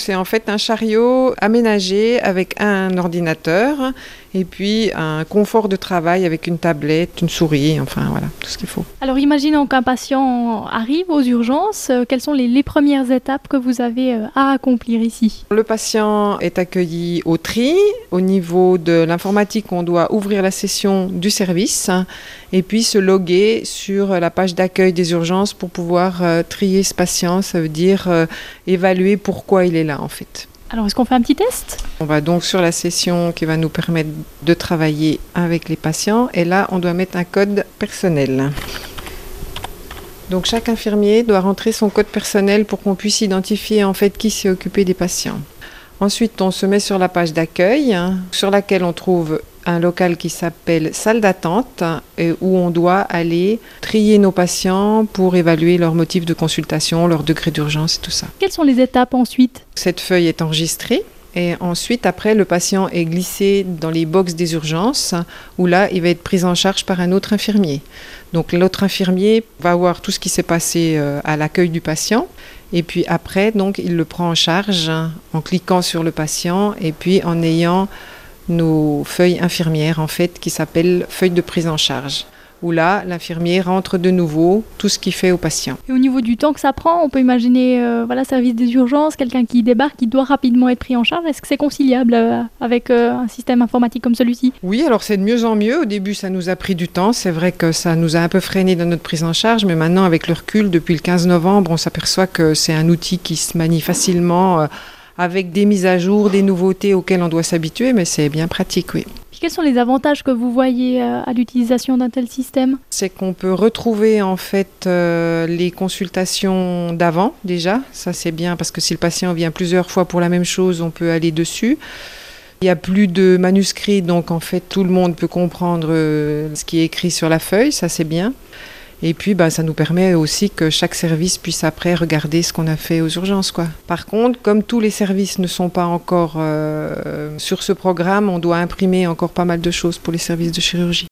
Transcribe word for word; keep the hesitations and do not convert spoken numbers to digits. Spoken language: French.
c'est en fait un chariot aménagé avec un ordinateur et puis un confort de travail avec une tablette, une souris, enfin voilà, tout ce qu'il faut. Alors imaginons qu'un patient arrive aux urgences, euh, quelles sont les, les premières étapes que vous avez euh, à accomplir ici? Le patient est accueilli au tri. Au niveau de l'informatique, on doit ouvrir la session du service et puis se loguer sur la page d'accueil des urgences pour pouvoir euh, trier ce patient, ça veut dire euh, évaluer pourquoi il est là en fait. Alors est-ce qu'on fait un petit test? On va donc sur la session qui va nous permettre de travailler avec les patients et là on doit mettre un code personnel. Donc chaque infirmier doit rentrer son code personnel pour qu'on puisse identifier en fait qui s'est occupé des patients. Ensuite on se met sur la page d'accueil hein, sur laquelle on trouve un local qui s'appelle salle d'attente et où on doit aller trier nos patients pour évaluer leurs motifs de consultation, leur degré d'urgence et tout ça. Quelles sont les étapes ensuite? Cette feuille est enregistrée et ensuite après le patient est glissé dans les box des urgences où là il va être pris en charge par un autre infirmier. Donc l'autre infirmier va voir tout ce qui s'est passé à l'accueil du patient et puis après donc il le prend en charge en cliquant sur le patient et puis en ayant nos feuilles infirmières en fait qui s'appellent feuilles de prise en charge où là l'infirmier rentre de nouveau tout ce qu'il fait au patient. Et au niveau du temps que ça prend, on peut imaginer euh, voilà, service des urgences, quelqu'un qui débarque, qui doit rapidement être pris en charge. Est-ce que c'est conciliable euh, avec euh, un système informatique comme celui-ci? Oui, alors c'est de mieux en mieux. Au début, ça nous a pris du temps. C'est vrai que ça nous a un peu freiné dans notre prise en charge, mais maintenant, avec le recul, depuis le quinze novembre, on s'aperçoit que c'est un outil qui se manie facilement euh, avec des mises à jour, des nouveautés auxquelles on doit s'habituer, mais c'est bien pratique, oui. Puis quels sont les avantages que vous voyez euh, à l'utilisation d'un tel système? C'est qu'on peut retrouver en fait euh, les consultations d'avant déjà. Ça c'est bien parce que si le patient vient plusieurs fois pour la même chose, on peut aller dessus. Il n'y a plus de manuscrits, donc en fait tout le monde peut comprendre euh, ce qui est écrit sur la feuille, ça c'est bien. Et puis, bah, ça nous permet aussi que chaque service puisse après regarder ce qu'on a fait aux urgences, quoi. Par contre, comme tous les services ne sont pas encore euh, sur ce programme, on doit imprimer encore pas mal de choses pour les services de chirurgie.